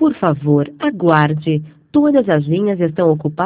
Por favor, aguarde. Todas as linhas estão ocupadas.